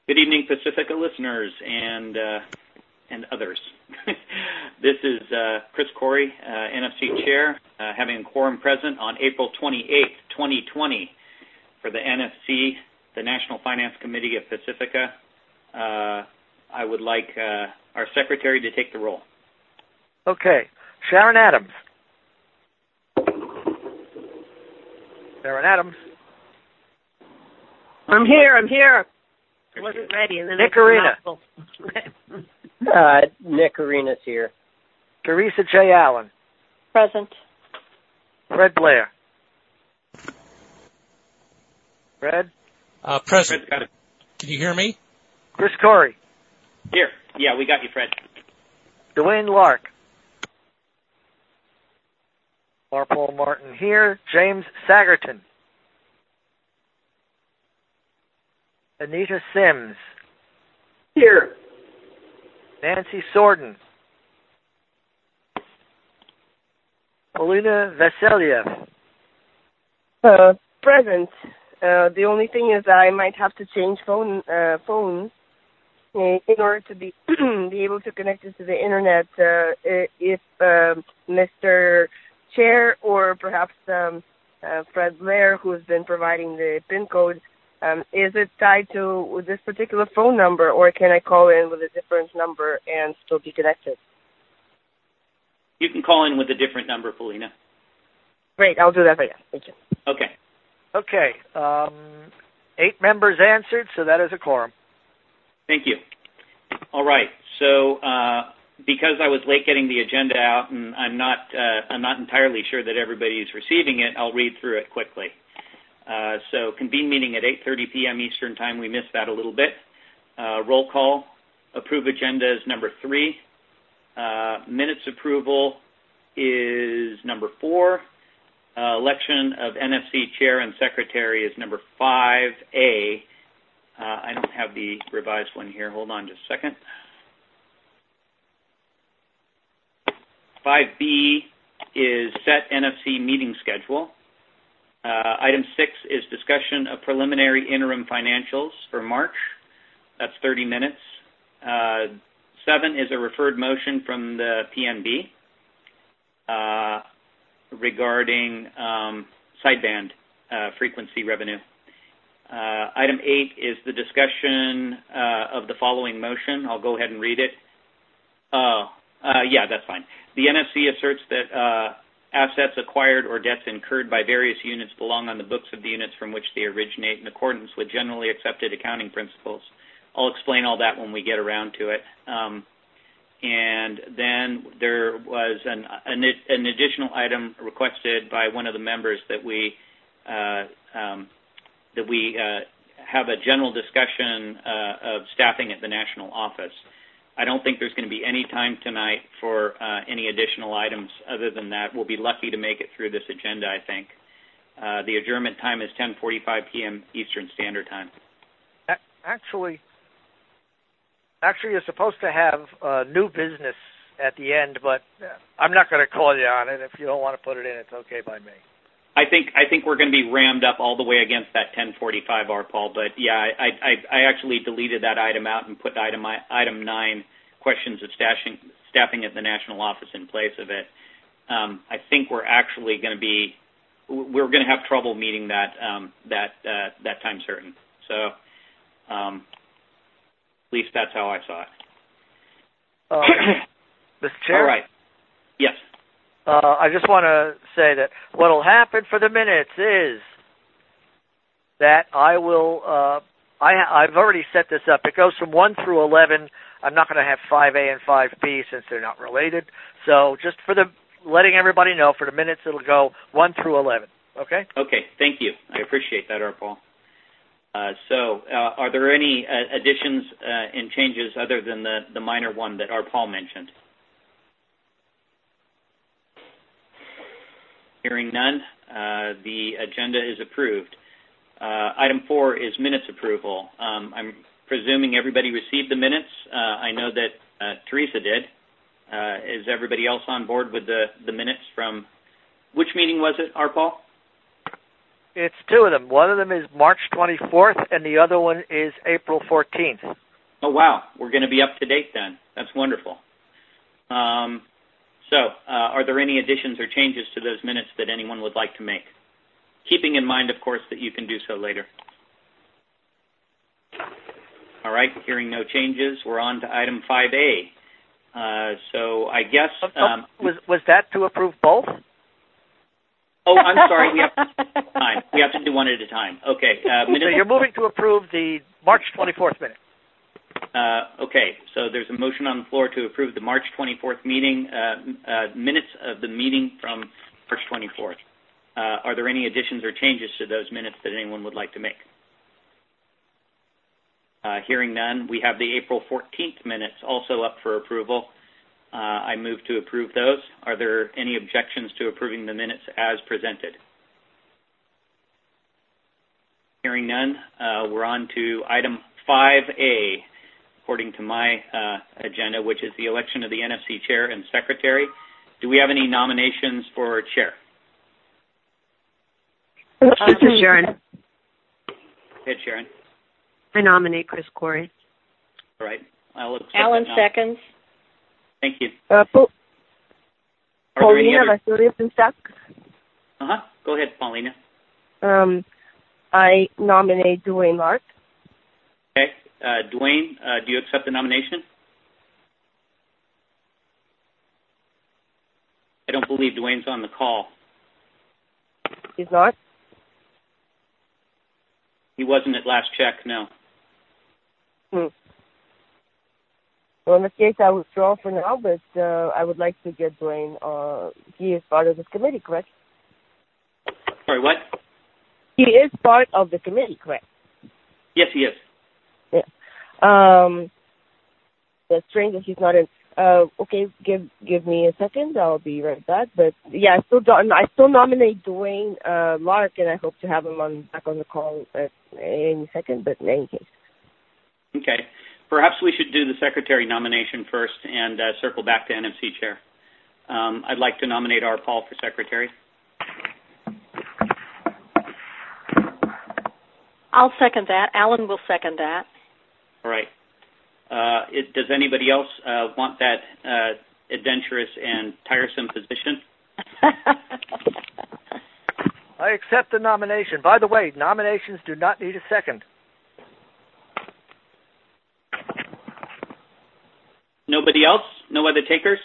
Good evening, Pacifica listeners and others. This is Chris Corey, NFC Chair, having a quorum present on April 28th, 2020 for the NFC, the National Finance Committee of Pacifica. I would like our Secretary to take the roll. Okay. Sharon Adams. Sharon Adams. I'm here. I wasn't ready. And then Nick Arena. Nick Arena's here. Teresa J. Allen. Present. Fred Blair. Fred? Present. Fred's got it. Can you hear me? Chris Corey. Here. Yeah, we got you, Fred. Dwayne Lark. R. Paul Martin here. James Sagerton. Anita Sims. Here. Nancy Sorden. Polina Vasilyev. Present. The only thing is that I might have to change phones in order to be able to connect it to the internet. If Mr. Chair or perhaps Fred Blair, who has been providing the PIN code, is it tied to this particular phone number, or can I call in with a different number and still be connected? You can call in with a different number, Polina. Great, I'll do that for you. Thank you. Okay. Okay. 8 members answered, so that is a quorum. Thank you. All right. So because I was late getting the agenda out, and I'm not entirely sure that everybody's receiving it, I'll read through it quickly. So convene meeting at 8:30 p.m. Eastern Time. We missed that a little bit. Roll call. Approve agenda is number 3. Minutes approval is number 4. Election of NFC Chair and Secretary is number 5A. I don't have the revised one here. Hold on just a second. 5B is set NFC meeting schedule. Item 6 is discussion of preliminary interim financials for March. That's 30 minutes. 7 is a referred motion from the PNB regarding sideband frequency revenue. Item 8 is the discussion of the following motion. I'll go ahead and read it. Yeah, that's fine. The NFC asserts that assets acquired or debts incurred by various units belong on the books of the units from which they originate in accordance with generally accepted accounting principles. I'll explain all that when we get around to it. And then there was an additional item requested by one of the members that we have a general discussion of staffing at the national office. I don't think there's going to be any time tonight for any additional items other than that. We'll be lucky to make it through this agenda, I think. The adjournment time is 10:45 p.m. Eastern Standard Time. Actually, you're supposed to have new business at the end, but I'm not going to call you on it. If you don't want to put it in, it's okay by me. I think we're going to be rammed up all the way against that 10:45 R, Paul. But yeah, I actually deleted that item out and put item 9, questions of staffing at the national office, in place of it. I think we're actually going to have trouble meeting that time certain. So at least that's how I saw it. Mr. Chair? All right. Yes. I just want to say that what will happen for the minutes is that I will, I've already set this up. It goes from 1 through 11. I'm not going to have 5A and 5B since they're not related. So just for letting everybody know, for the minutes, it'll go 1 through 11. Okay? Okay. Thank you. I appreciate that, Paul. So are there any additions and changes other than the minor one that Paul mentioned? Hearing none, the agenda is approved. Item 4 is minutes approval. I'm presuming everybody received the minutes. I know that Teresa did. Is everybody else on board with the minutes from, which meeting was it, Paul? It's two of them. One of them is March 24th, and the other one is April 14th. Oh, wow. We're going to be up to date then. That's wonderful. Are there any additions or changes to those minutes that anyone would like to make? Keeping in mind, of course, that you can do so later. All right, hearing no changes, we're on to item 5A. So I guess... was that to approve both? Oh, I'm sorry. We have to do one at a time. Okay. So you're moving to approve the March 24th minute. Okay. So there's a motion on the floor to approve the March 24th meeting minutes of the meeting from March 24th. Are there any additions or changes to those minutes that anyone would like to make? Hearing none, we have the April 14th minutes also up for approval. I move to approve those. Are there any objections to approving the minutes as presented? Hearing none, we're on to item 5A, according to my agenda, which is the election of the NFC chair and secretary. Do we have any nominations for chair? This is Sharon. Go ahead, Sharon. I nominate Chris Corey. All right. I'll accept Alan that seconds. Thank you. Paulina Vasiliev-Pinsak. Go ahead, Paulina. I nominate Dwayne Lark. Okay. Dwayne, do you accept the nomination? I don't believe Dwayne's on the call. He's not? He wasn't at last check, no. Well, in this case, I withdraw for now, but I would like to get Dwayne. He is part of this committee, correct? Sorry, what? He is part of the committee, correct? Yes, he is. Yeah. That's strange that he's not in. Okay, give me a second. I'll be right back. But yeah, I still nominate Dwayne Lark, and I hope to have him back on the call at any second. But in any case. Okay. Perhaps we should do the secretary nomination first and circle back to NFC chair. I'd like to nominate R. Paul for secretary. I'll second that. Alan will second that. All right. Does anybody else want that adventurous and tiresome position? I accept the nomination. By the way, nominations do not need a second. Nobody else? No other takers?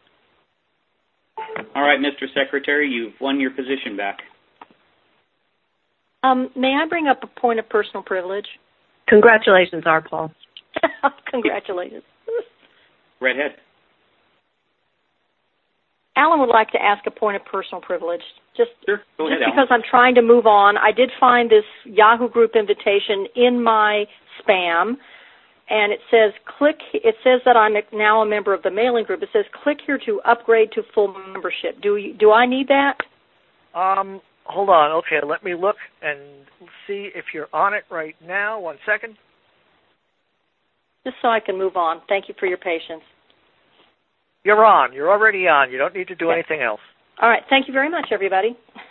All right, Mr. Secretary, you've won your position back. May I bring up a point of personal privilege? Congratulations, R. Paul. Congratulations. Right ahead. Alan would like to ask a point of personal privilege. Sure. Go ahead, because I'm trying to move on. I did find this Yahoo Group invitation in my spam, and it says that I'm now a member of the mailing group. It says click here to upgrade to full membership. Do I need that? Hold on. Okay, let me look and see if you're on it right now. 1 second. Just so I can move on. Thank you for your patience. You're on. You're already on. You don't need to do anything else. All right. Thank you very much, everybody.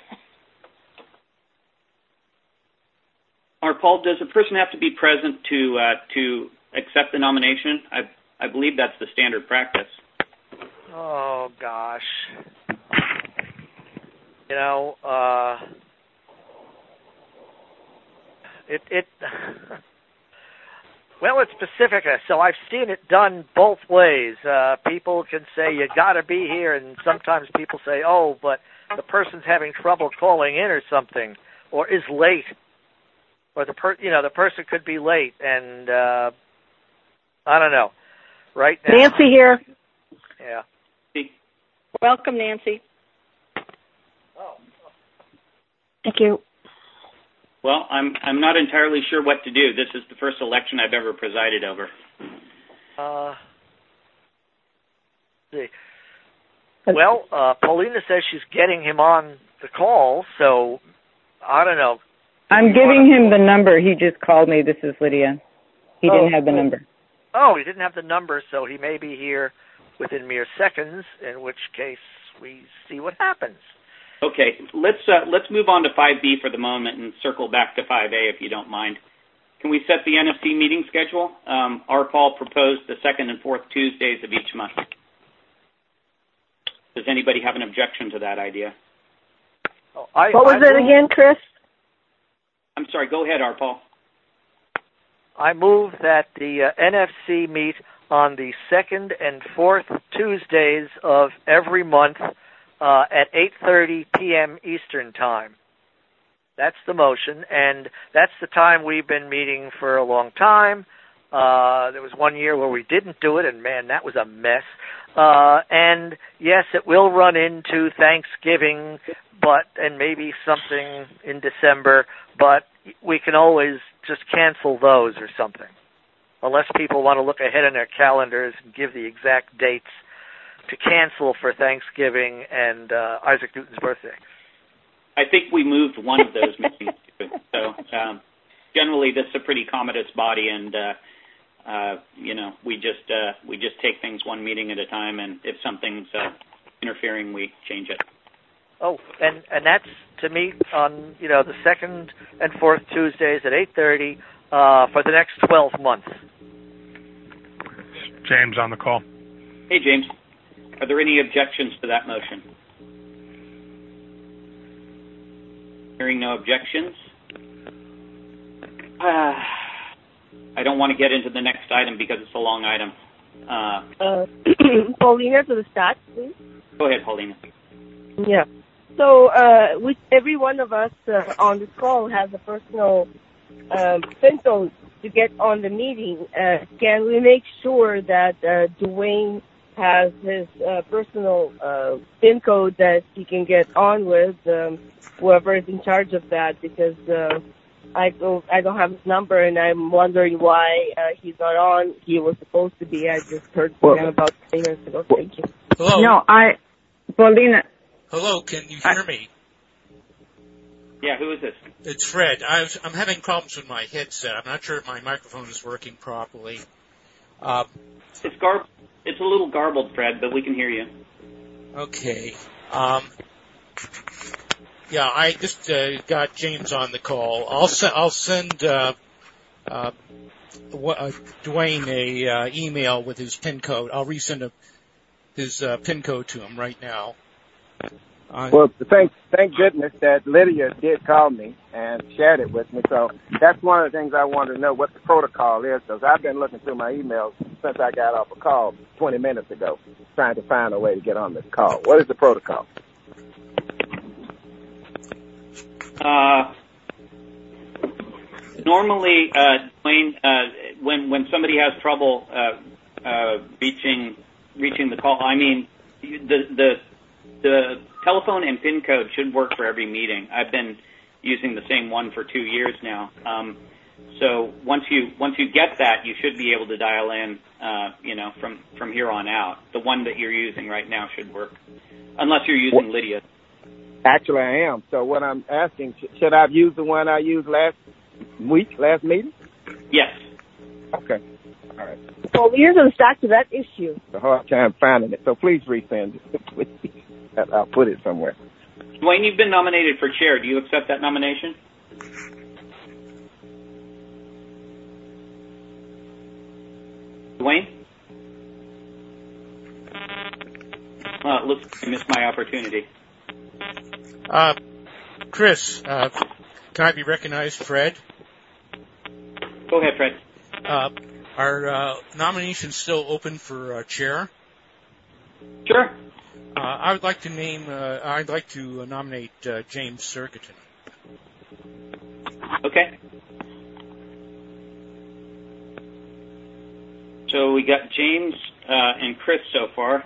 Or Paul, does a person have to be present to accept the nomination? I believe that's the standard practice. Oh gosh. Well, it's Pacifica, so I've seen it done both ways. People can say, you got to be here, and sometimes people say, oh, but the person's having trouble calling in or something, or is late, or the person could be late, and I don't know. Right now, Nancy here. Yeah. Welcome, Nancy. Oh. Thank you. Well, I'm not entirely sure what to do. This is the first election I've ever presided over. See. Well, Paulina says she's getting him on the call, so I don't know. I'm giving him the number. He just called me. This is Lydia. He didn't have the number. Oh, he didn't have the number, so he may be here within mere seconds, in which case we see what happens. Okay, let's move on to 5B for the moment and circle back to 5A if you don't mind. Can we set the NFC meeting schedule? Paul proposed the second and fourth Tuesdays of each month. Does anybody have an objection to that idea? What was it again, Chris? I'm sorry, go ahead, Paul. I move that the NFC meet on the second and fourth Tuesdays of every month at 8:30 p.m. Eastern Time. That's the motion, and that's the time we've been meeting for a long time. There was one year where we didn't do it, and man, that was a mess. And yes, it will run into Thanksgiving, and maybe something in December, but we can always just cancel those or something, unless people want to look ahead in their calendars and give the exact dates to cancel for Thanksgiving and Isaac Newton's birthday. I think we moved one of those meetings too. So generally, this is a pretty commodious body, and we just take things one meeting at a time, and if something's interfering, we change it. Oh, and that's to meet on the second and fourth Tuesdays at 8:30 for the next 12 months. James on the call. Hey, James. Are there any objections to that motion? Hearing no objections. I don't want to get into the next item because it's a long item. Paulina, to the stats, please. Go ahead, Paulina. Yeah. So, every one of us on this call has a personal PIN code to get on the meeting. Can we make sure that Dwayne has his personal PIN code that he can get on with whoever is in charge of that? Because I don't have his number, and I'm wondering why he's not on. He was supposed to be. I just heard from him about 10 minutes ago. Thank you. Hello. No, Paulina. Hello, can you hear me? Yeah, who is this? It's Fred. I'm having problems with my headset. I'm not sure if my microphone is working properly. It's a little garbled, Fred, but we can hear you. Okay. Yeah, I just got James on the call. I'll send Dwayne a email with his PIN code. I'll resend his PIN code to him right now. Well, thank goodness that Lydia did call me and shared it with me. So that's one of the things I wanted to know what the protocol is, because I've been looking through my emails since I got off a call 20 minutes ago, trying to find a way to get on this call. What is the protocol? Normally, Dwayne, when somebody has trouble reaching the call, I mean, the telephone and PIN code should work for every meeting. I've been using the same one for 2 years now. So once you get that, you should be able to dial in, from here on out. The one that you're using right now should work, unless you're using Lydia. Actually, I am. So what I'm asking, should I have used the one I used last meeting? Yes. Okay. All right. Well, here's a stack to that issue. It's a hard time finding it, so please resend it, please. I'll put it somewhere. Dwayne, you've been nominated for chair. Do you accept that nomination? Dwayne? Well, it looks like I missed my opportunity. Chris, can I be recognized, Fred? Go ahead, Fred. Are nominations still open for chair? Sure. I'd like to nominate James Sergeton. Okay. So we got James and Chris so far.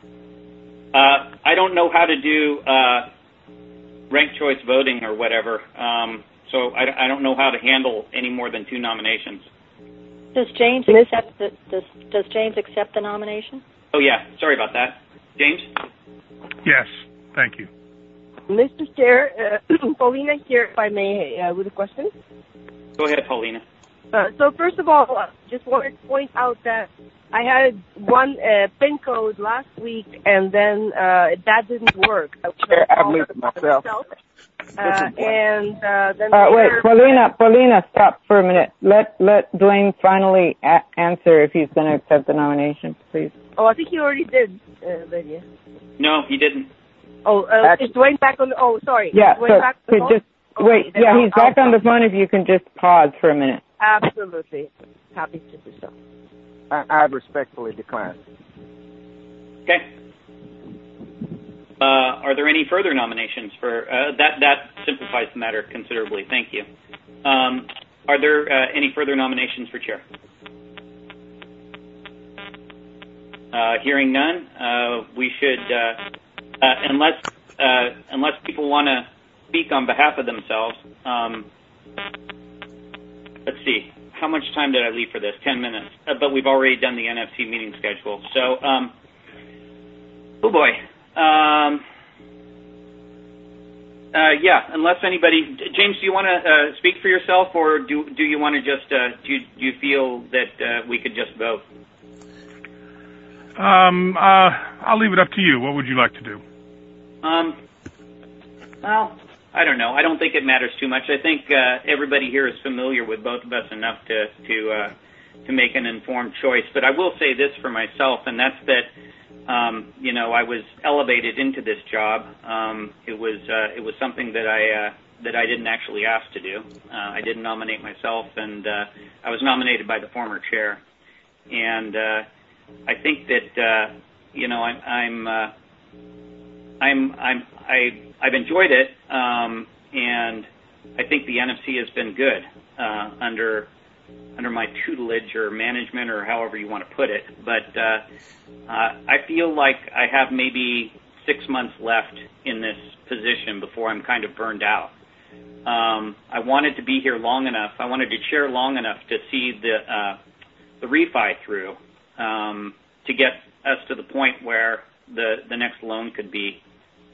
I don't know how to do ranked choice voting or whatever, so I don't know how to handle any more than 2 nominations. Does James accept the nomination? Oh yeah, sorry about that. James? Yes, thank you. Mr. Chair, Paulina here, if I may, with a question. Go ahead, Paulina. So first of all, just wanted to point out that I had one PIN code last week, and then that didn't work. I believe it myself. Then wait, Paulina, stop for a minute. Let Dwayne finally answer if he's going to accept the nomination, please. Oh, I think he already did, Lydia. No, he didn't. Oh, is Dwayne back on the... Oh, sorry. Yeah, Dwayne back on the phone? just wait. Yeah, he's back on the phone. If you can just pause for a minute. Absolutely. Happy to do so. I respectfully decline. Okay. Are there any further nominations for that simplifies the matter considerably. Thank you. Are there any further nominations for chair? Hearing none, we should unless people want to speak on behalf of themselves. Let's see. How much time did I leave for this? 10 minutes. But we've already done the NFC meeting schedule. So, oh boy. Yeah, unless anybody... James, do you want to speak for yourself, or do you want to just... do you feel that we could just vote? I'll leave it up to you. What would you like to do? Well, I don't know. I don't think it matters too much. I think everybody here is familiar with both of us enough to make an informed choice. But I will say this for myself, and that's that I was elevated into this job. It was something that I didn't actually ask to do. I didn't nominate myself, and I was nominated by the former chair. And I think that I've enjoyed it, and I think the NFC has been good under my tutelage or management, or however you want to put it. But I feel like I have maybe 6 months left in this position before I'm kind of burned out. I wanted to be here long enough. I wanted to chair long enough to see the refi through, to get us to the point where the next loan could be,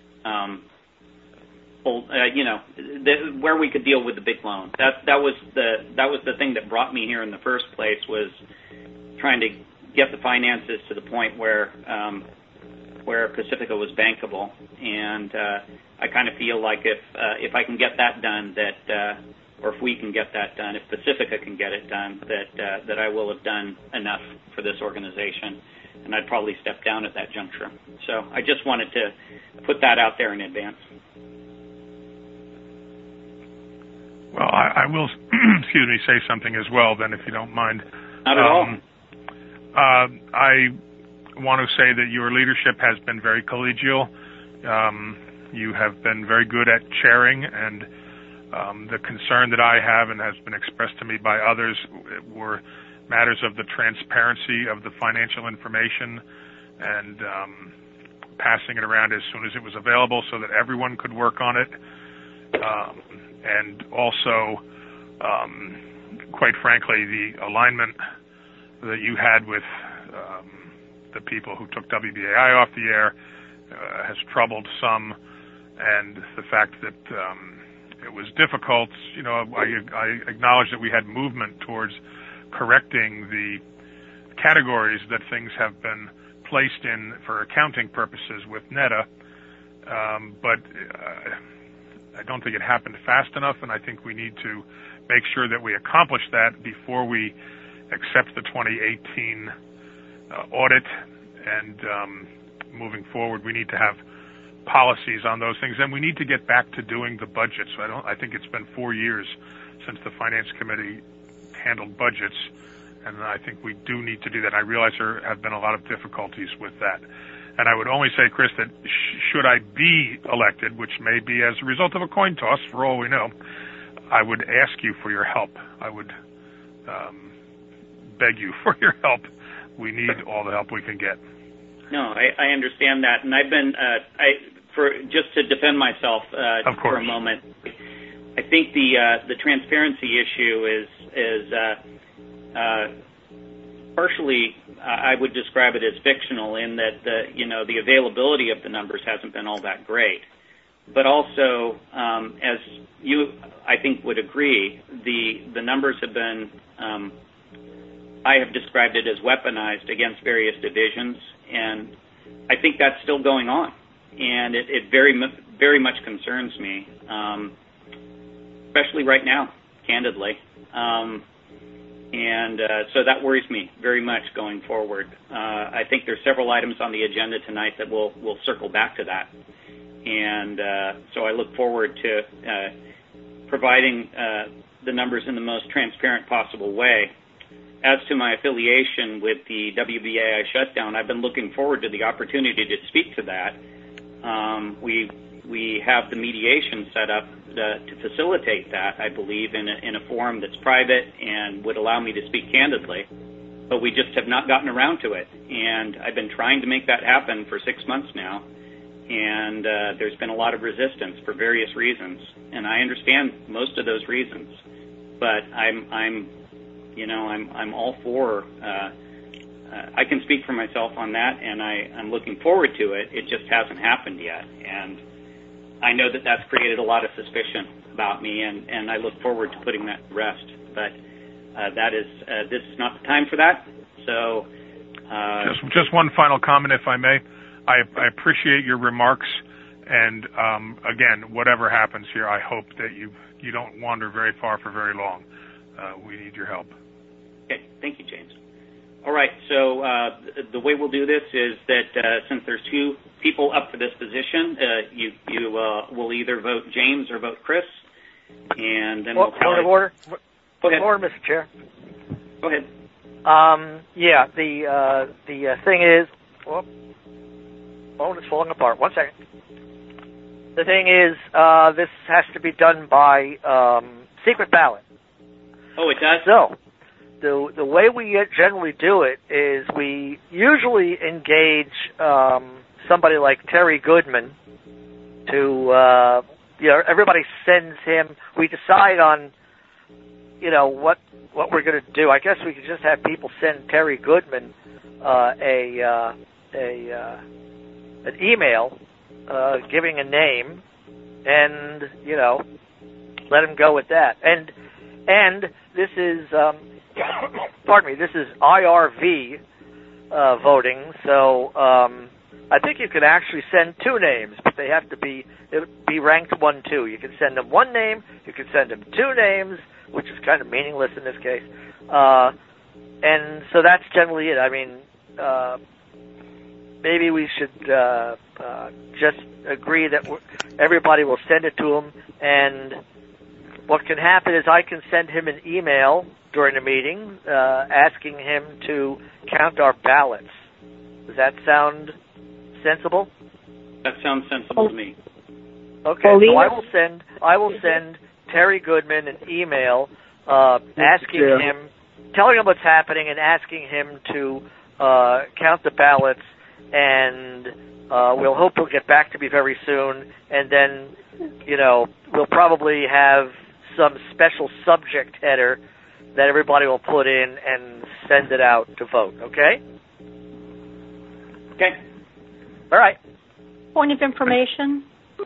where we could deal with the big loan. That was the thing that brought me here in the first place, was trying to get the finances to the point where Pacifica was bankable. And I kind of feel like if I can get that done, or if we can get that done, if Pacifica can get it done, that I will have done enough for this organization, and I'd probably step down at that juncture. So I just wanted to put that out there in advance. Well, I will, say something as well, then, if you don't mind. Not at all. I want to say that your leadership has been very collegial. You have been very good at chairing, and the concern that I have, and has been expressed to me by others, were matters of the transparency of the financial information, and passing it around as soon as it was available so that everyone could work on it. And also, quite frankly, the alignment that you had with the people who took WBAI off the air has troubled some, and the fact that it was difficult. I acknowledge that we had movement towards correcting the categories that things have been placed in for accounting purposes with NEDA, but I don't think it happened fast enough, and I think we need to make sure that we accomplish that before we accept the 2018 audit. And moving forward, we need to have policies on those things, and we need to get back to doing the budget. So I think it's been 4 years since the Finance Committee handled budgets, and I think we do need to do that. I realize there have been a lot of difficulties with that. And I would only say, Chris, that should I be elected, which may be as a result of a coin toss, for all we know, I would ask you for your help. I would beg you for your help. We need all the help we can get. No, I understand that, and I've been just to defend myself for a moment. I think the transparency issue is partially, I would describe it as fictional, in that the availability of the numbers hasn't been all that great. But also, as you, I think, would agree, the numbers have been I have described it as weaponized against various divisions, and I think that's still going on, and it very much concerns me, especially right now, candidly. So that worries me very much going forward. I think there's several items on the agenda tonight that we'll circle back to that. And so I look forward to providing the numbers in the most transparent possible way. As to my affiliation with the WBAI shutdown, I've been looking forward to the opportunity to speak to that. We have the mediation set up to facilitate that, I believe, in a forum that's private and would allow me to speak candidly. But we just have not gotten around to it. And I've been trying to make that happen for 6 months now. And there's been a lot of resistance for various reasons. And I understand most of those reasons. But I'm all for, I can speak for myself on that, and I'm looking forward to it. It just hasn't happened yet. And I know that that's created a lot of suspicion about me, and I look forward to putting that to rest. But this is not the time for that. So, just one final comment, if I may. I appreciate your remarks, and again, whatever happens here, I hope that you don't wander very far for very long. We need your help. Okay, thank you, James. All right, so the way we'll do this is that since there's two people up for this position, you will either vote James or vote Chris, and then we'll tally. Order. Go ahead. Order, Mr. Chair. Go ahead. The thing is, phone is falling apart. 1 second. The thing is, this has to be done by secret ballot. Oh, it does? So, the way we generally do it is we usually engage somebody like Terry Goodman to, everybody sends him. We decide on, what we're going to do. I guess we could just have people send Terry Goodman an email giving a name, and let him go with that. And this is this is IRV voting, so I think you can actually send two names, but they have to be ranked 1, 2. You can send them one name, you can send them two names, which is kind of meaningless in this case. And so that's generally it. I mean, maybe we should just agree that everybody will send it to him, and what can happen is I can send him an email during the meeting asking him to count our ballots. Does that sound sensible? That sounds sensible to me. Okay, so I will send Terry Goodman an email asking him, telling him what's happening, and asking him to count the ballots, and we'll hope he'll get back to me very soon, and then, we'll probably have some special subject header that everybody will put in and send it out to vote, okay? Okay. All right. Point of information.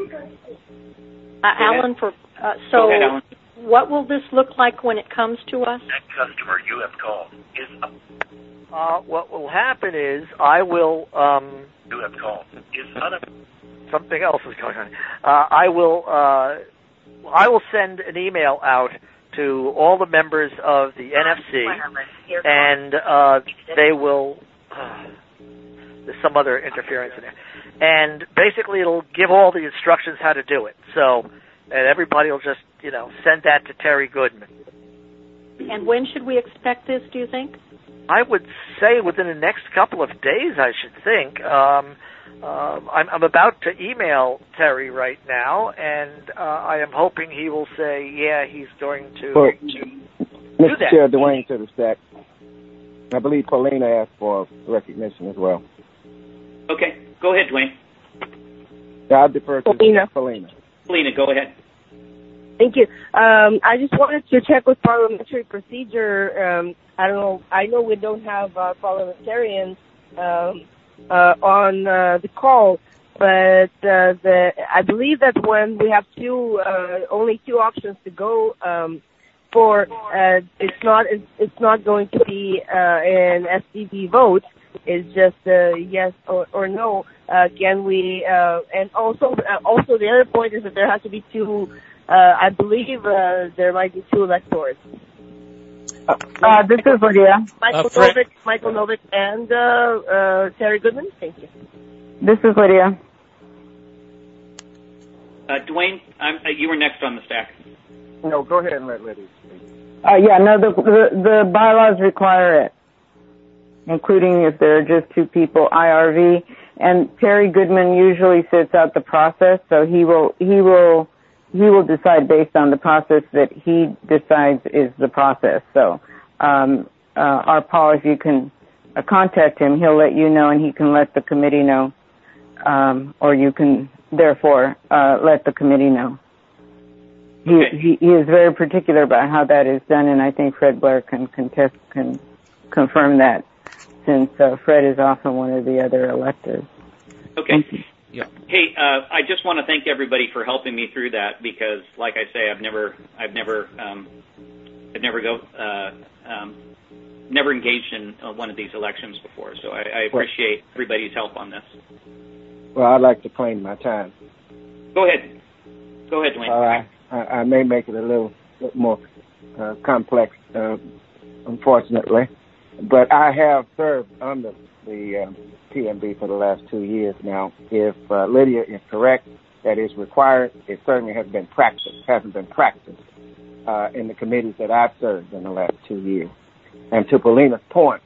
Alan, Go ahead, Alan. What will this look like when it comes to us? That customer you have called is up. What will happen is I will... you have called is unavailable. Something else is going on. I will send an email out to all the members of the NFC, and they will... there's some other interference in there. And basically it'll give all the instructions how to do it. So, and everybody will just, send that to Terry Goodman. And when should we expect this, do you think? I would say within the next couple of days, I should think. I'm about to email Terry right now, and I am hoping he will say, yeah, he's going to do Mr. that. Chair, Dwayne Siderstack. I believe Paulina asked for recognition as well. Okay, go ahead, Dwayne. I'll defer to Paulina. Paulina, go ahead. Thank you. I just wanted to check with parliamentary procedure. I don't know. I know we don't have parliamentarians on the call, but I believe that when we have only two options to go, therefore, it's not going to be an STD vote. It's just yes or no. Can we? And also the other point is that there has to be two. I believe there might be two electors. This is Lydia. Michael Novick, and Terry Goodman. Thank you. This is Lydia. Dwayne, you were next on the stack. No, go ahead and let Lydia speak. The bylaws require it, including if there are just two people, IRV. And Terry Goodman usually sits out the process, so he will decide based on the process that he decides is the process. So, our Paul, if you can contact him, he'll let you know, and he can let the committee know, or you can therefore let the committee know. He is very particular about how that is done, and I think Fred Blair can confirm that, since Fred is often one of the other electors. Okay. Yeah. Hey, I just want to thank everybody for helping me through that, because, like I say, I've never engaged in one of these elections before, so I appreciate everybody's help on this. Well, I'd like to claim my time. Go ahead, Dwayne. I may make it a little bit more complex, unfortunately, but I have served under the PMB for the last 2 years now. If Lydia is correct, that is required. It certainly hasn't been practiced in the committees that I've served in the last 2 years. And to Paulina's point,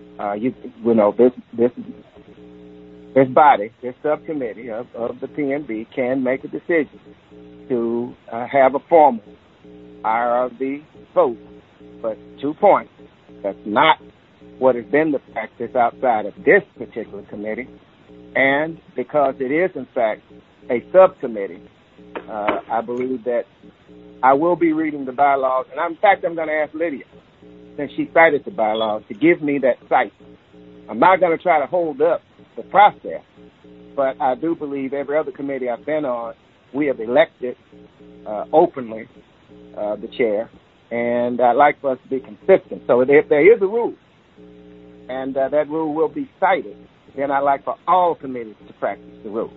this body, this subcommittee of the PMB can make a decision to have a formal IRV vote. But 2 points, that's not what has been the practice outside of this particular committee. And because it is, in fact, a subcommittee, I believe that I will be reading the bylaws. And in fact, I'm going to ask Lydia, since she cited the bylaws, to give me that cite. I'm not going to try to hold up the process, but I do believe every other committee I've been on, we have elected openly the chair, and I'd like for us to be consistent. So if there is a rule, and that rule will be cited, then I'd like for all committees to practice the rule.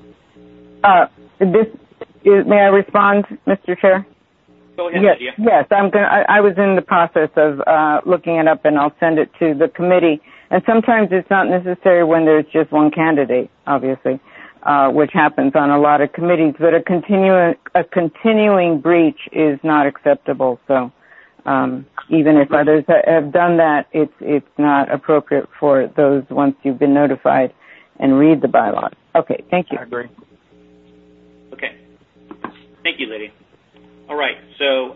May I respond, Mr. Chair? Go ahead, Lydia. Yes, I was in the process of looking it up, and I'll send it to the committee. And sometimes it's not necessary when there's just one candidate, obviously, which happens on a lot of committees. But a continuing breach is not acceptable. So even if others have done that, it's not appropriate for those once you've been notified and read the bylaws. Okay, thank you. I agree. Okay, thank you, Lydia. All right. So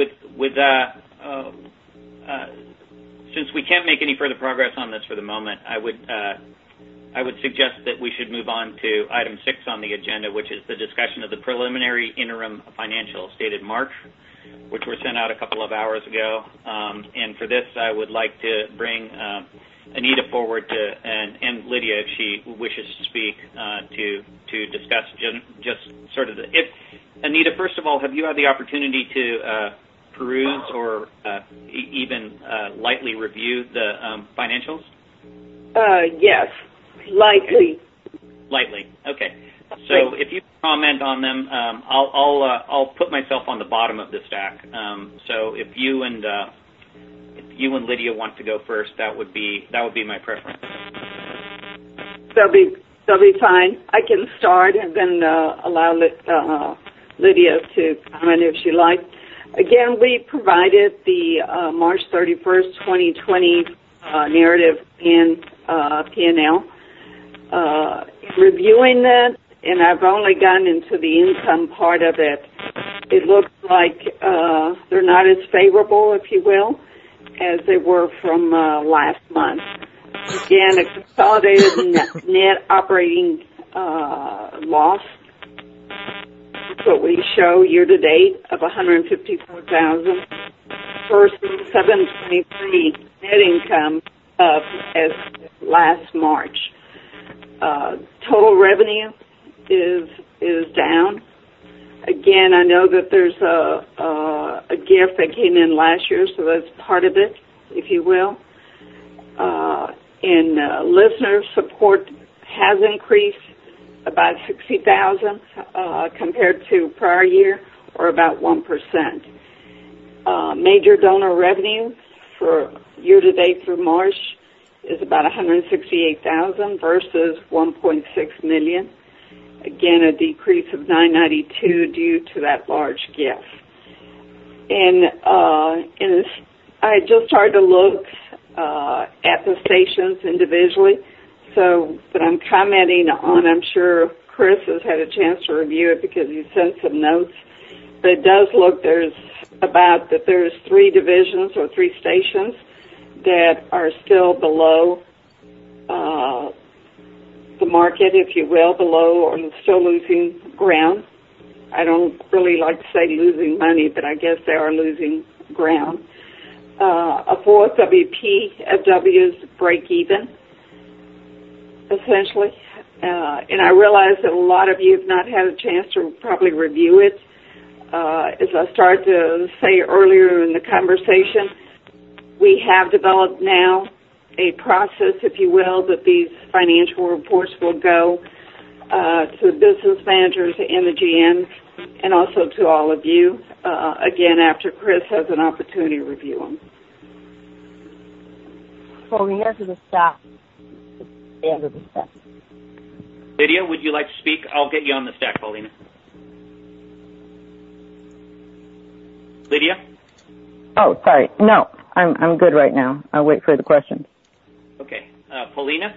since we can't make any further progress on this for the moment, I would suggest that we should move on to item 6 on the agenda, which is the discussion of the preliminary interim financials dated March, which were sent out a couple of hours ago. And for this, I would like to bring Anita forward and Lydia, if she wishes to speak, to discuss just sort of Anita, first of all, have you had the opportunity to peruse or even lightly review the financials? Yes, lightly. Lightly, okay. So if you comment on them, I'll put myself on the bottom of the stack. So if you and Lydia want to go first, that would be my preference. They'll be fine. I can start and then allow Lydia to comment if she likes. Again, we provided the March 31st, 2020 narrative in P&L. Reviewing that, and I've only gotten into the income part of it, it looks like they're not as favorable, if you will, as they were from last month. Again, a consolidated net operating loss. That's what we show year to date of $154,000 versus $723 net income as last March. Total revenue is down. Again, I know that there's a gift that came in last year, so that's part of it, if you will. Listener support has increased about 60,000 compared to prior year, or about 1%. Major donor revenue for year-to-date through March is about 168,000 versus 1.6 million. Again, a decrease of 992 due to that large gift. I just started to look at the stations individually, but I'm commenting on, I'm sure Chris has had a chance to review it because he sent some notes, but it does look there's 3 divisions or 3 stations that are still below the market, if you will, below or still losing ground. I don't really like to say losing money, but I guess they are losing ground. A 4th WPFW is break even, essentially. And I realize that a lot of you have not had a chance to probably review it. As I started to say earlier in the conversation, we have developed now a process, if you will, that these financial reports will go to the business managers and the GMs and also to all of you, again, after Chris has an opportunity to review them. Paulina to the staff. Lydia, would you like to speak? I'll get you on the stack, Paulina. Lydia? Oh, sorry. No, I'm good right now. I'll wait for the questions. Okay. Paulina?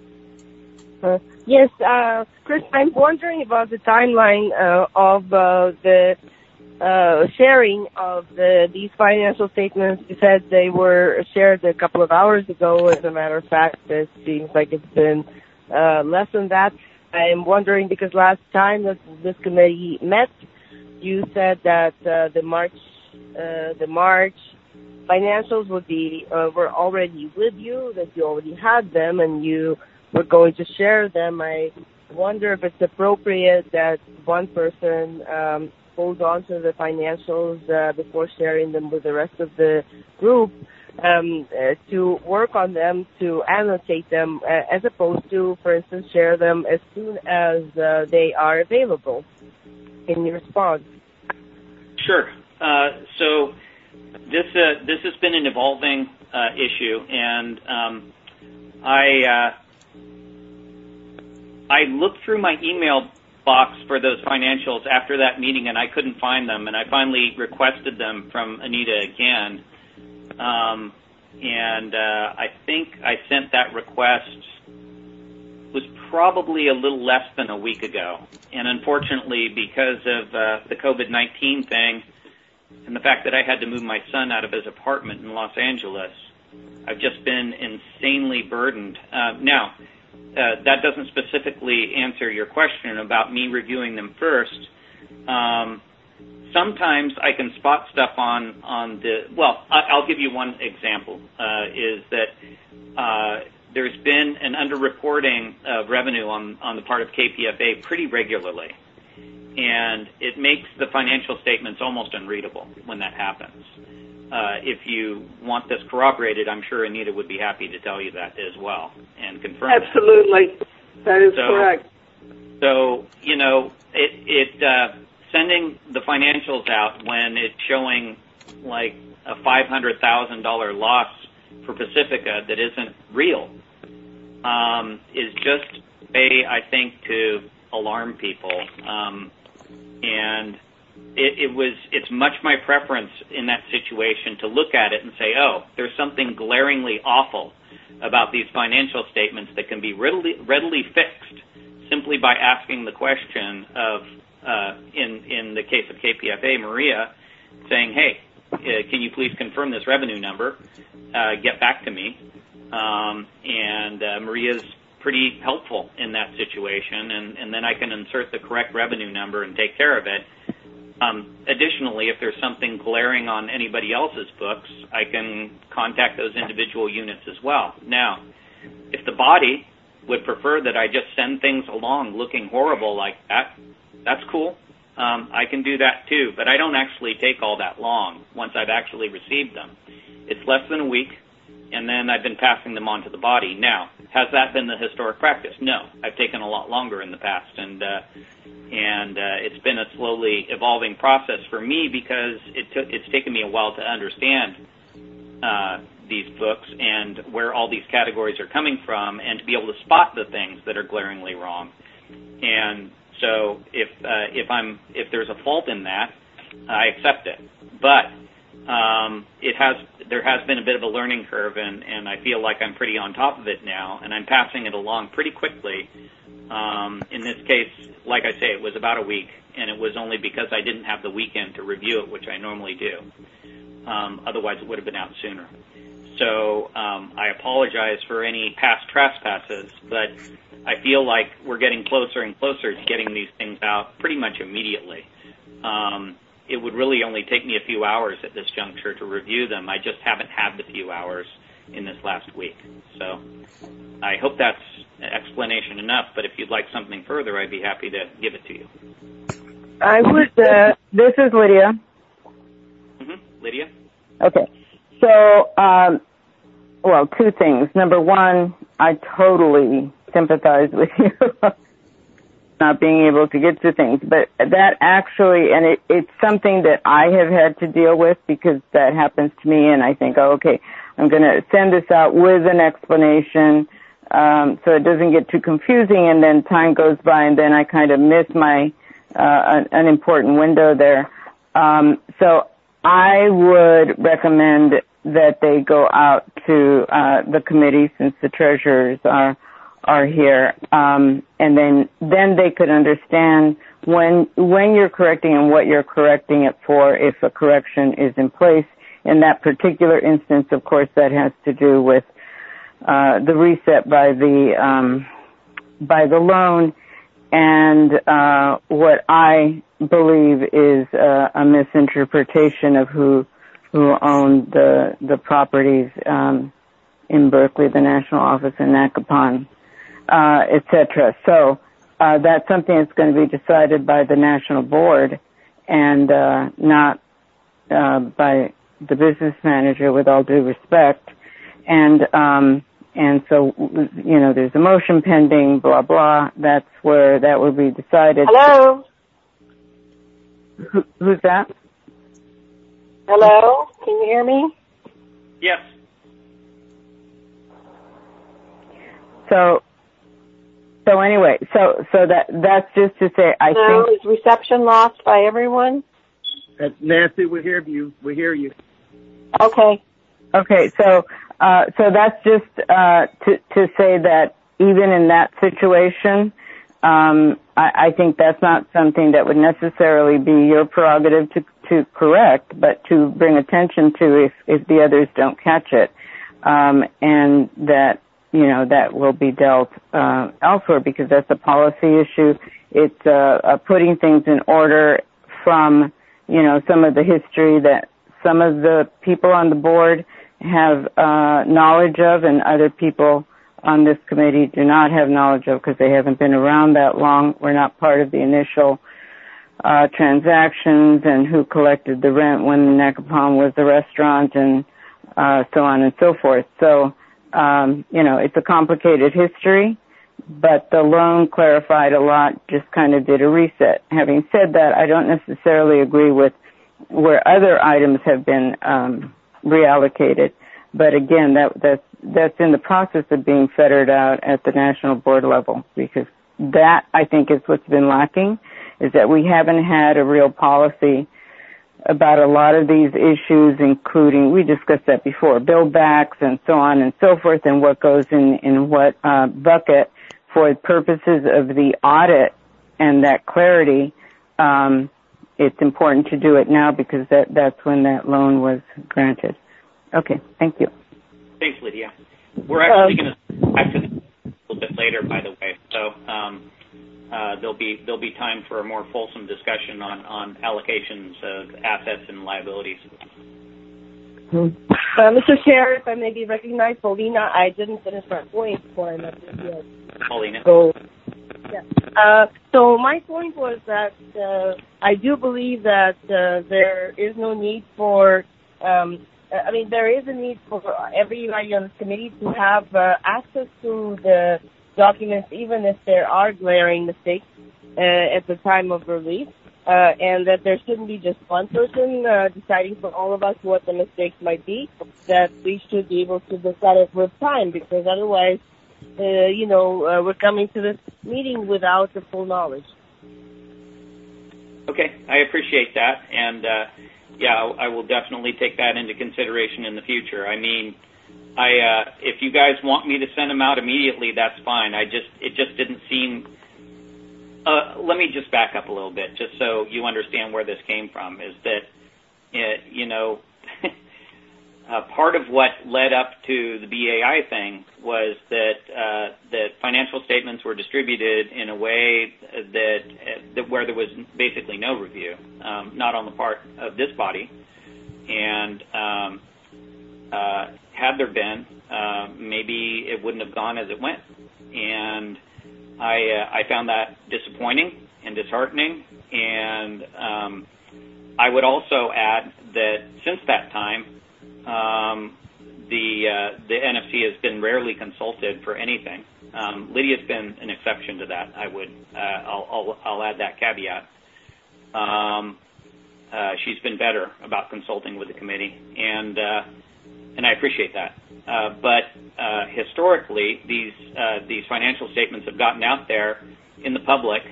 Yes, Chris, I'm wondering about the timeline of the sharing of these financial statements. You said they were shared a couple of hours ago. As a matter of fact, it seems like it's been less than that. I'm wondering because last time that this committee met, you said that the March financials were already with you, that you already had them, and you were going to share them. I wonder if it's appropriate that one person holds on to the financials before sharing them with the rest of the group to work on them, to annotate them, as opposed to, for instance, share them as soon as they are available. Can you respond? Sure. So this has been an evolving issue, and I looked through my email box for those financials after that meeting, and I couldn't find them, and I finally requested them from Anita again. I think I sent that request was probably a little less than a week ago. And unfortunately, because of the COVID-19 thing and the fact that I had to move my son out of his apartment in Los Angeles, I've just been insanely burdened. Now, that doesn't specifically answer your question about me reviewing them first. Sometimes I can spot stuff on I'll give you one example, is that there's been an underreporting of revenue on the part of KPFA pretty regularly. And it makes the financial statements almost unreadable when that happens. If you want this corroborated, I'm sure Anita would be happy to tell you that as well and confirm Absolutely. That is correct. So, sending the financials out when it's showing like a $500,000 loss for Pacifica that isn't real is just a way, I think, to alarm people. And it's much my preference in that situation to look at it and say, oh, there's something glaringly awful about these financial statements that can be readily fixed simply by asking the question of, in the case of KPFA, Maria, saying, hey, can you please confirm this revenue number? Get back to me. And Maria's pretty helpful in that situation, and then I can insert the correct revenue number and take care of it. Additionally, if there's something glaring on anybody else's books, I can contact those individual units as well. Now, if the body would prefer that I just send things along looking horrible like that, that's cool. I can do that too, but I don't actually take all that long once I've actually received them. It's less than a week, and then I've been passing them on to the body. Now, has that been the historic practice? No. I've taken a lot longer in the past, and it's been a slowly evolving process for me because it's taken me a while to understand these books and where all these categories are coming from, and to be able to spot the things that are glaringly wrong. And so if there's a fault in that, I accept it. But there has been a bit of a learning curve, and I feel like I'm pretty on top of it now, and I'm passing it along pretty quickly. In this case, like I say, it was about a week, and it was only because I didn't have the weekend to review it, which I normally do. Otherwise, it would have been out sooner. So I apologize for any past trespasses, but I feel like we're getting closer and closer to getting these things out pretty much immediately. It would really only take me a few hours at this juncture to review them. I just haven't had the few hours in this last week. So I hope that's explanation enough, but if you'd like something further, I'd be happy to give it to you. I would, this is Lydia. Lydia? Okay. So, well, two things. Number one, I totally sympathize with you not being able to get to things, but that actually, and it's something that I have had to deal with because that happens to me, and I think, oh, okay, I'm going to send this out with an explanation so it doesn't get too confusing, and then time goes by, and then I kind of miss my an important window there. So I would recommend that they go out to the committee since the treasurers are here, and then they could understand when you're correcting and what you're correcting it for, if a correction is in place. In that particular instance, of course, that has to do with the reset by the loan, and what I believe is a misinterpretation of who owned the properties in Berkeley, the national office in Nakapon, etc. So that's something that's going to be decided by the national board and not by the business manager, with all due respect. And so, you know, there's a motion pending, blah, blah. That's where that will be decided. Hello? Who's that? Hello? Can you hear me? Yes. So anyway, so that's just to say, I think... Is reception lost by everyone? Nancy, we hear you. We hear you. Okay. Okay, so that's just to say that even in that situation, I think that's not something that would necessarily be your prerogative to correct, but to bring attention to if the others don't catch it, and that, you know, that will be dealt elsewhere, because that's a policy issue. It's putting things in order from, you know, some of the history that some of the people on the board have knowledge of, and other people on this committee do not have knowledge of because they haven't been around that long. We're not part of the initial transactions and who collected the rent when Nakapon was a restaurant, and so on and so forth. So, you know, it's a complicated history, but the loan clarified a lot, just kind of did a reset. Having said that, I don't necessarily agree with where other items have been reallocated. But again, that's in the process of being fettered out at the national board level, because that, I think, is what's been lacking, is that we haven't had a real policy about a lot of these issues, including, we discussed that before, build-backs and so on and so forth, and what goes in what bucket for purposes of the audit and that clarity. It's important to do it now because that's when that loan was granted. Okay, thank you. Thanks, Lydia. We're actually going to back to this a little bit later, by the way. So there'll be time for a more fulsome discussion on allocations of assets and liabilities. Mr. Chair, if I may be recognized, Paulina, I didn't finish my point before I left this yet. Paulina. So, So my point was that I do believe that there is no need for, there is a need for everybody on the committee to have access to the documents, even if there are glaring mistakes at the time of release, and that there shouldn't be just one person deciding for all of us what the mistakes might be, that we should be able to decide it with time, because otherwise, we're coming to this meeting without the full knowledge. Okay, I appreciate that, and I will definitely take that into consideration in the future. I mean, if you guys want me to send them out immediately, that's fine. It just didn't seem. Let me just back up a little bit, just so you understand where this came from. Is that part of what led up to the BAI thing was that financial statements were distributed in a way that where there was basically no review, not on the part of this body, and had there been, maybe it wouldn't have gone as it went, and I found that disappointing and disheartening, and I would also add that since that time, the NFC has been rarely consulted for anything. Lydia's been an exception to that. I'll add that caveat. She's been better about consulting with the committee, and I appreciate that. But historically, these financial statements have gotten out there in the public,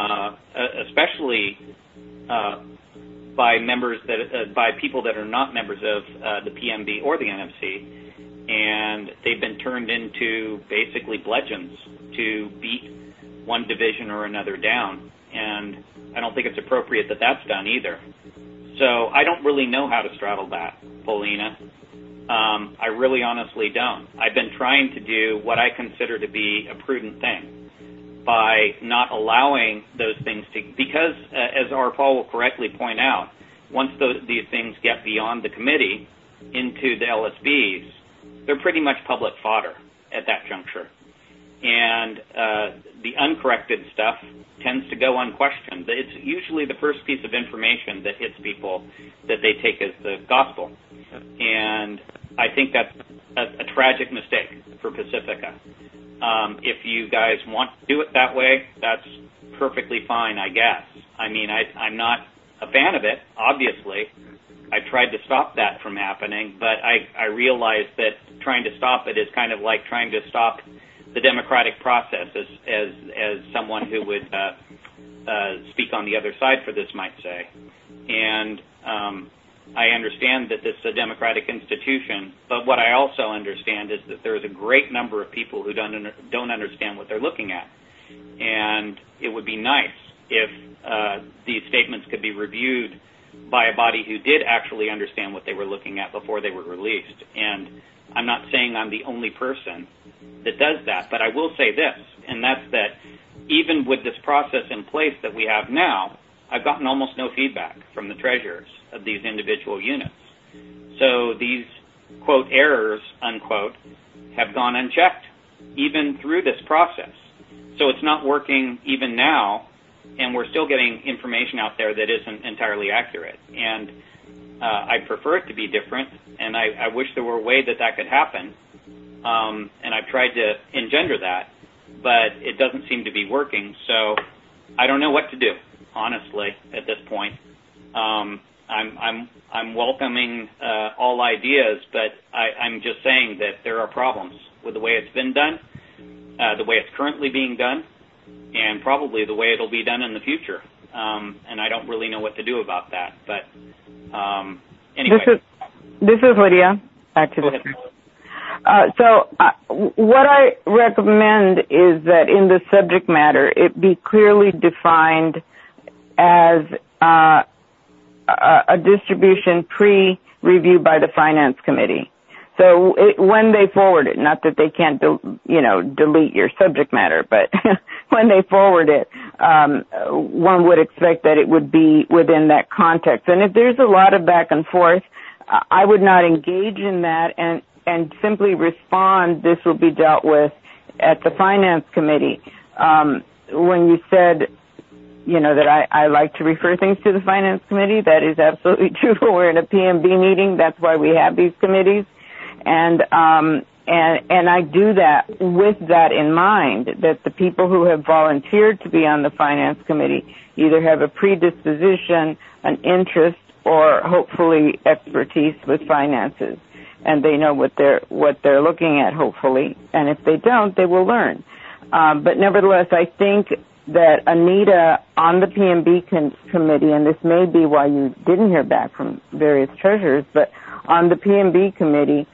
especially by people that are not members of the PMB or the NFC, and they've been turned into basically bludgeons to beat one division or another down. And I don't think it's appropriate that that's done either. So I don't really know how to straddle that, Paulina. I really honestly don't. I've been trying to do what I consider to be a prudent thing by not allowing those things to, because as our Paul will correctly point out, once these things get beyond the committee into the LSBs, they're pretty much public fodder at that juncture. And the uncorrected stuff tends to go unquestioned. It's usually the first piece of information that hits people that they take as the gospel. And I think that's a tragic mistake for Pacifica. If you guys want to do it that way, that's perfectly fine, I guess. I mean, I'm not a fan of it, obviously. I tried to stop that from happening, but I realized that trying to stop it is kind of like trying to stop the democratic process, as someone who would speak on the other side for this might say. And I understand that this is a democratic institution, but what I also understand is that there is a great number of people who don't understand what they're looking at. And it would be nice if these statements could be reviewed by a body who did actually understand what they were looking at before they were released. And I'm not saying I'm the only person that does that, but I will say this, and that's that even with this process in place that we have now, I've gotten almost no feedback from the treasurers of these individual units. So these, quote, errors, unquote, have gone unchecked, even through this process. So it's not working even now, and we're still getting information out there that isn't entirely accurate. And I prefer it to be different, and I wish there were a way that could happen. And I've tried to engender that, but it doesn't seem to be working. So I don't know what to do, honestly, at this point. I'm welcoming all ideas, but I'm just saying that there are problems with the way it's been done, the way it's currently being done, and probably the way it'll be done in the future. And I don't really know what to do about that. But anyway. This is Lydia. Back to this. What I recommend is that in the subject matter, it be clearly defined as a distribution pre-review by the Finance Committee. So when they forward it, not that they can't, delete your subject matter, but when they forward it, one would expect that it would be within that context. And if there's a lot of back and forth, I would not engage in that and simply respond, this will be dealt with at the Finance Committee. when you said, that I like to refer things to the Finance Committee, that is absolutely true. We're in a PMB meeting. That's why we have these committees. And I do that with that in mind, that the people who have volunteered to be on the Finance Committee either have a predisposition, an interest, or hopefully expertise with finances. And they know what they're looking at, hopefully. And if they don't, they will learn. But nevertheless, I think that Anita on the PMB committee, and this may be why you didn't hear back from various treasurers, but on the PMB committee,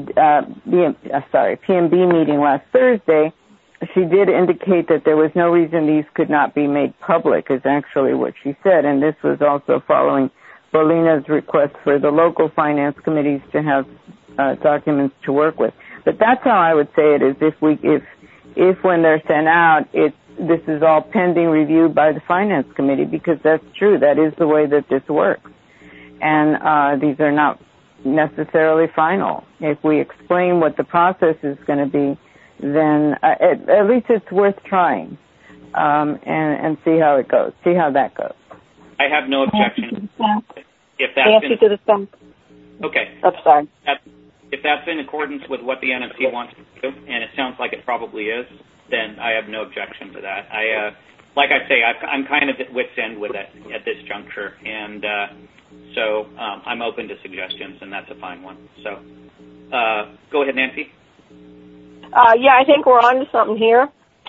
PMB meeting last Thursday, she did indicate that there was no reason these could not be made public, is actually what she said. And this was also following Bolina's request for the local finance committees to have documents to work with. But that's how I would say it, is if when they're sent out, this is all pending review by the Finance Committee, because that's true. That is the way that this works. And these are not necessarily final. If we explain what the process is going to be, then at least it's worth trying and see how it goes, see how that goes. I have no objection. If that's Nancy to the stump. Okay. I'm sorry. If that's in accordance with what the NFC wants to do, and it sounds like it probably is, then I have no objection to that. Like I say, I'm kind of at wit's end with it at this juncture, and so I'm open to suggestions, and that's a fine one. So go ahead, Nancy. Yeah, I think we're on to something here.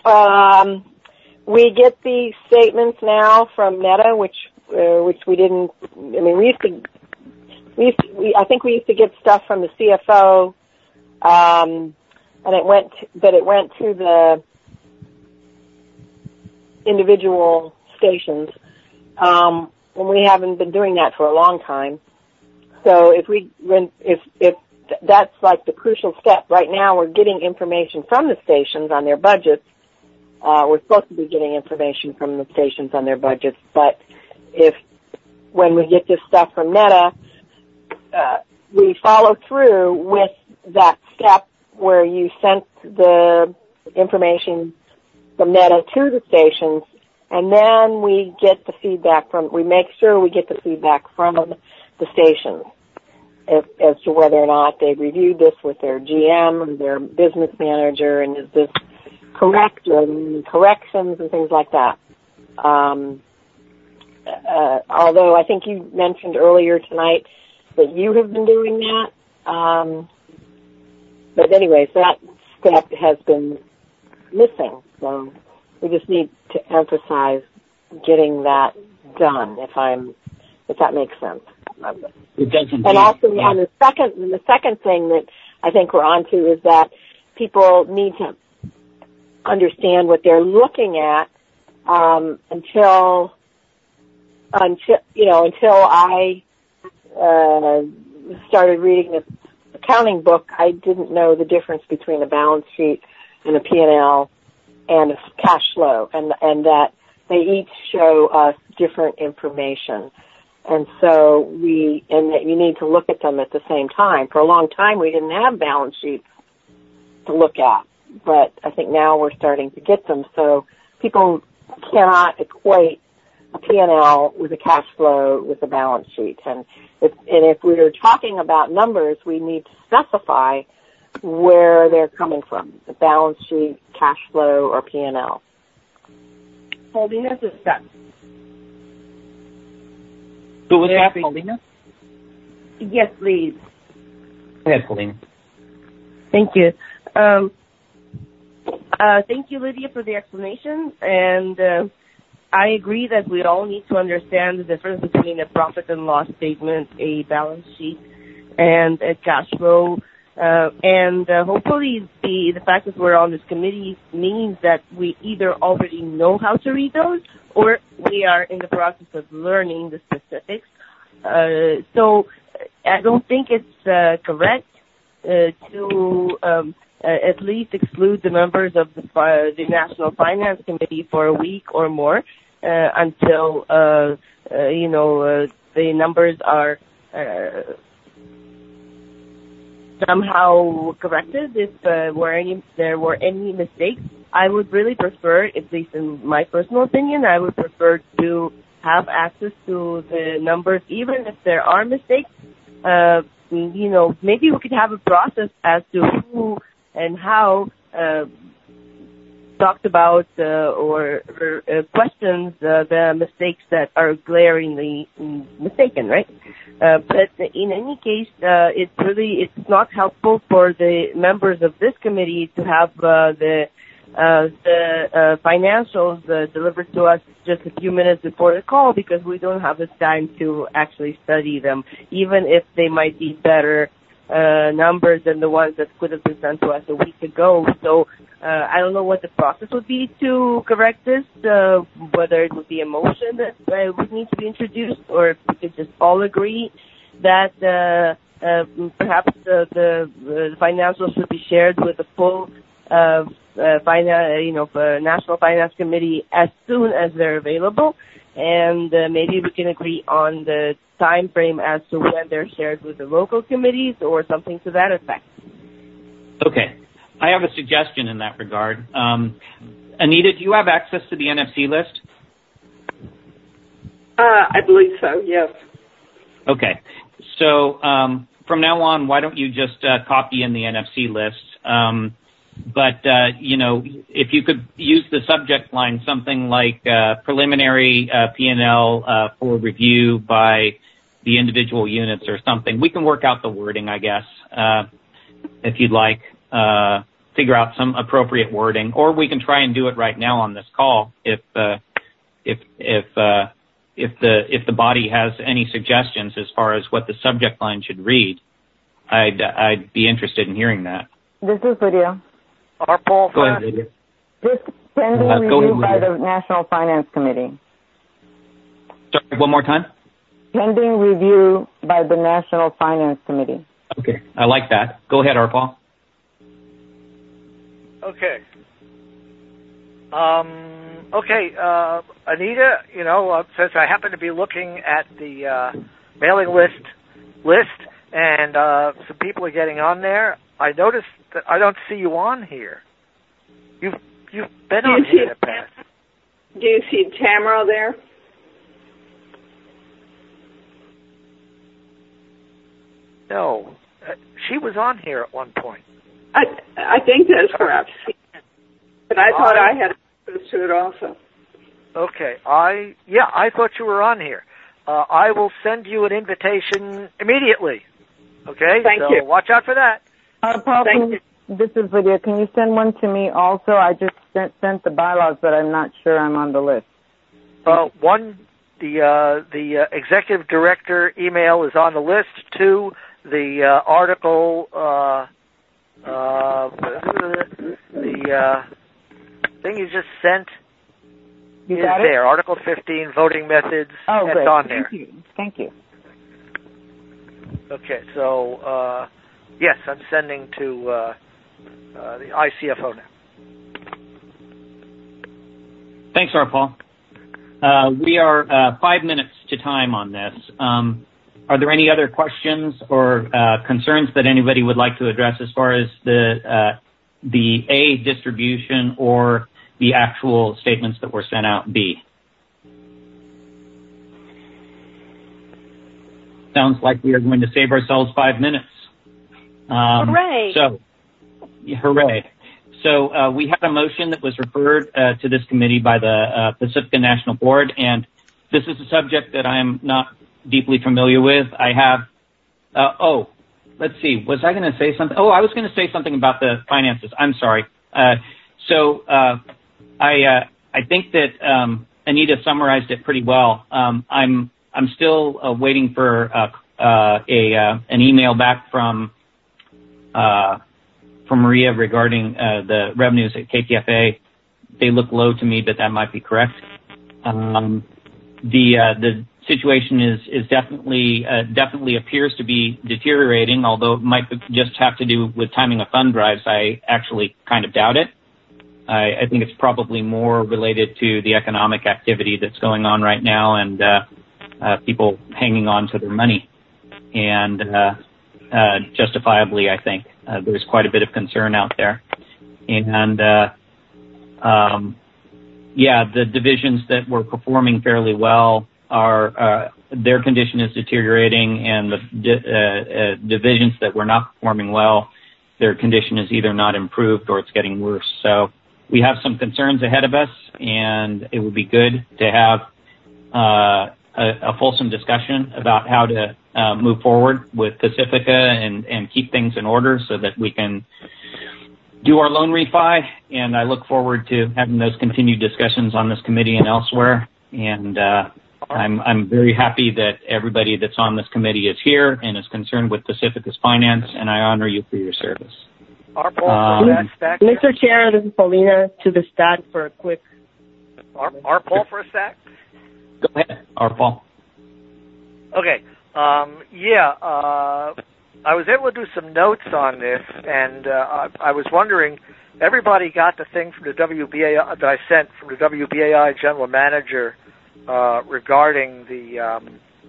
We get these statements now from Meta, which we didn't. I mean, I think we used to get stuff from the CFO, and it went to the individual stations, and we haven't been doing that for a long time. So if that's like the crucial step right now, we're getting information from the stations on their budgets. We're supposed to be getting information from the stations on their budgets, but when we get this stuff from Meta, we follow through with that step where you sent the information from Meta to the stations, and then we get the feedback we make sure we get the feedback from the stations as to whether or not they've reviewed this with their GM or their business manager, and is this correct, or corrections and things like that. Although I think you mentioned earlier tonight that you have been doing that. But anyways, that step has been missing. So we just need to emphasize getting that done, if that makes sense. It doesn't. And also on the second thing that I think we're on to is that people need to understand what they're looking at until I started reading this accounting book. I didn't know the difference between a balance sheet and a P&L and a cash flow, and that they each show us different information. And so that you need to look at them at the same time. For a long time, we didn't have balance sheets to look at, but I think now we're starting to get them. So people cannot equate a P&L with a cash flow with a balance sheet. And if we're talking about numbers, we need to specify where they're coming from, the balance sheet, cash flow, or P&L. Paulina, is that? Who was that, Paulina? Yes, please. Go ahead, Paulina. Thank you. Thank you, Lydia, for the explanation. And I agree that we all need to understand the difference between a profit and loss statement, a balance sheet, and a cash flow. And hopefully the fact that we're on this committee means that we either already know how to read those or we are in the process of learning the specifics. So I don't think it's correct to at least exclude the members of the National Finance Committee for a week or more until the numbers are somehow corrected if there were any mistakes I would really prefer, at least in my personal opinion, I would prefer to have access to the numbers, even if there are mistakes. Maybe we could have a process as to who and how talked about or questions the mistakes that are glaringly mistaken, right? But in any case, it's not helpful for the members of this committee to have the financials delivered to us just a few minutes before the call, because we don't have the time to actually study them, even if they might be better numbers than the ones that could have been sent to us a week ago. So I don't know what the process would be to correct this, whether it would be a motion that would need to be introduced, or if we could just all agree that perhaps the financials should be shared with the full National Finance Committee as soon as they're available, and maybe we can agree on the time frame as to when they're shared with the local committees or something to that effect. Okay. I have a suggestion in that regard. Anita, do you have access to the NFC list? I believe so, yes. Okay. So from now on, why don't you just copy in the NFC list? But if you could use the subject line, something like preliminary P&L for review by the individual units or something. We can work out the wording, I guess, if you'd like, figure out some appropriate wording, or we can try and do it right now on this call if the body has any suggestions as far as what the subject line should read. I'd be interested in hearing that. This is Lydia. Paul, go ahead, Lydia. This pending review by the National Finance Committee. Sorry, one more time? Pending review by the National Finance Committee. Okay, I like that. Go ahead, Arpal. Okay. Anita, since I happen to be looking at the mailing list, and some people are getting on there, I noticed that I don't see you on here. You've been on here in the past. Do you see Tamara there? No. She was on here at one point. I think that's correct. But I thought I had access to it also. Okay. I thought you were on here. I will send you an invitation immediately. Okay? Thank you. Watch out for that. Paul, this is Lydia. Can you send one to me also? I just sent the bylaws, but I'm not sure I'm on the list. The executive director email is on the list. 2, the article, the thing you just sent is there. Article 15, voting methods. Oh, that's great. on there. Thank you. Okay, so yes, I'm sending to the ICFO now. Thanks, Arpal. We are 5 minutes to time on this. Are there any other questions or concerns that anybody would like to address as far as the A, distribution, or the actual statements that were sent out, B? Sounds like we are going to save ourselves 5 minutes. Hooray! Hooray. So we had a motion that was referred to this committee by the Pacifica National Board, and this is a subject that I am not deeply familiar with. I have, let's see, was I going to say something? I was going to say something about the finances. I'm sorry. I think that Anita summarized it pretty well. I'm still waiting for an email back from Maria regarding the revenues at KPFA. They look low to me, but that might be correct. The situation is definitely appears to be deteriorating, although it might just have to do with timing of fund drives. I actually kind of doubt it. I think it's probably more related to the economic activity that's going on right now and people hanging on to their money. And justifiably, I think. There's quite a bit of concern out there. And the divisions that were performing fairly well are their condition is deteriorating, and the divisions that were not performing well, their condition is either not improved or it's getting worse. So we have some concerns ahead of us, and it would be good to have a fulsome discussion about how to move forward with Pacifica and keep things in order so that we can do our loan refi. And I look forward to having those continued discussions on this committee and elsewhere. And I'm very happy that everybody that's on this committee is here and is concerned with Pacifica's finance, and I honor you for your service. Mr. Chair, this is Paulina to the stack for a quick. Paul for a stack? Go ahead, Paul. Okay. I was able to do some notes on this, and I was wondering, everybody got the thing from the WBAI that I sent from the WBAI general manager regarding the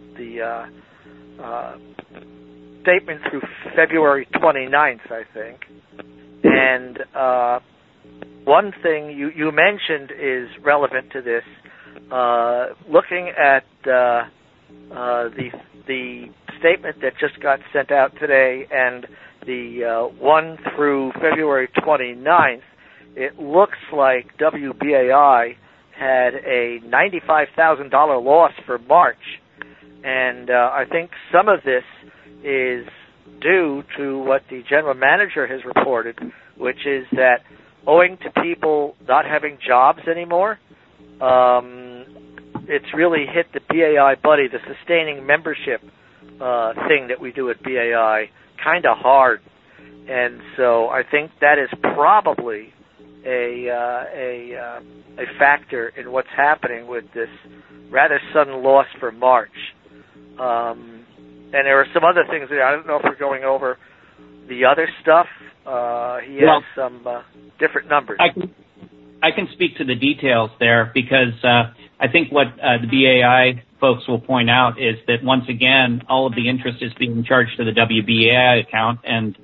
statement through February 29th, I think. And one thing you mentioned is relevant to this. Looking at the statement that just got sent out today and the one through February 29th, it looks like WBAI had a $95,000 loss for March. And I think some of this is due to what the general manager has reported, which is that owing to people not having jobs anymore, it's really hit the BAI Buddy, the sustaining membership thing that we do at BAI, kind of hard. And so I think that is probably a factor in what's happening with this rather sudden loss for March. And there are some other things there. I don't know if we're going over the other stuff. He has some different numbers. I can speak to the details there because I think what the BAI folks will point out is that once again, all of the interest is being charged to the WBAI account, and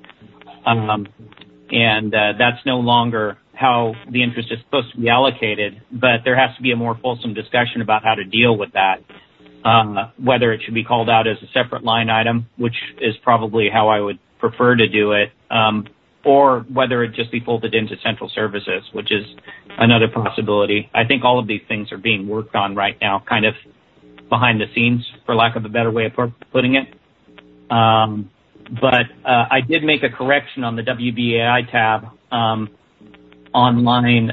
that's no longer how the interest is supposed to be allocated. But there has to be a more fulsome discussion about how to deal with that, whether it should be called out as a separate line item, which is probably how I would prefer to do it, or whether it just be folded into central services, which is another possibility. I think all of these things are being worked on right now, kind of behind the scenes, for lack of a better way of putting it. But I did make a correction on the WBAI tab on line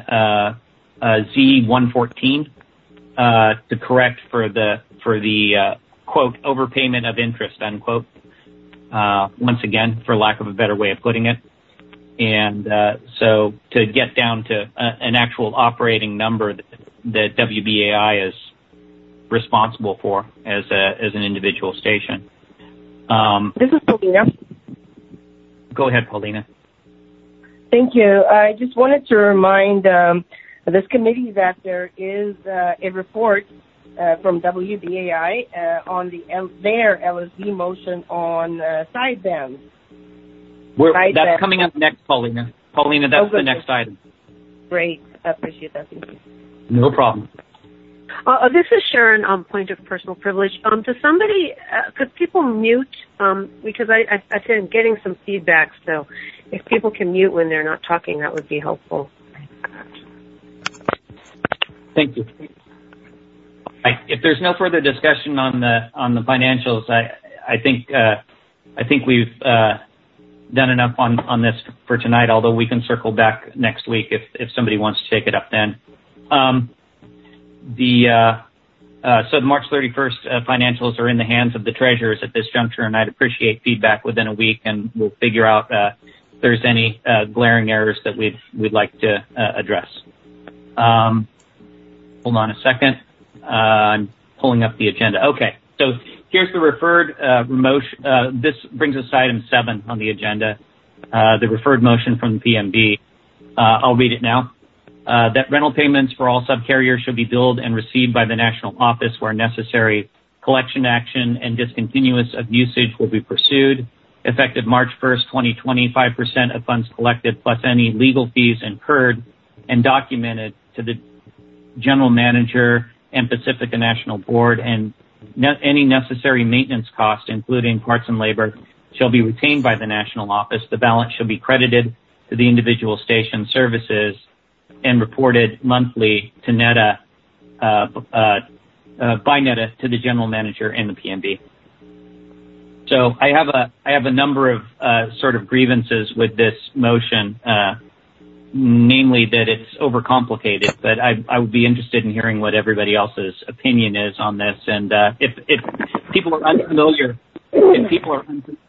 Z114 to correct for the quote overpayment of interest, unquote. Once again, for lack of a better way of putting it. And so to get down to an actual operating number that WBAI is responsible for as an individual station. This is Paulina. Go ahead, Paulina. Thank you. I just wanted to remind this committee that there is a report from WBAI on their LSD motion on sidebands. That's coming up next, Paulina. Paulina, that's the next item. Great. I appreciate that. Thank you. No problem. This is Sharon on point of personal privilege. Does somebody, could people mute, because I think I'm getting some feedback, so if people can mute when they're not talking, that would be helpful. Thank you. If there's no further discussion on the financials, I think we've done enough on this for tonight, although we can circle back next week if somebody wants to take it up then. So the March 31st financials are in the hands of the treasurers at this juncture, and I'd appreciate feedback within a week, and we'll figure out if there's any glaring errors that we'd like to address. Hold on a second. I'm pulling up the agenda. Okay, so here's the referred motion. This brings us to item 7 on the agenda, the referred motion from the PMB. I'll read it now. That rental payments for all subcarriers should be billed and received by the national office where necessary. Collection action and discontinuance of usage will be pursued. Effective March 1st, 2020, 5% of funds collected plus any legal fees incurred and documented to the general manager and Pacifica National Board, and any necessary maintenance cost, including parts and labor, shall be retained by the national office. The balance shall be credited to the individual station services and reported monthly to NETA, by NETA to the general manager and the PNB. So I have a number of sort of grievances with this motion, namely that it's overcomplicated. But I would be interested in hearing what everybody else's opinion is on this. And if people are unfamiliar,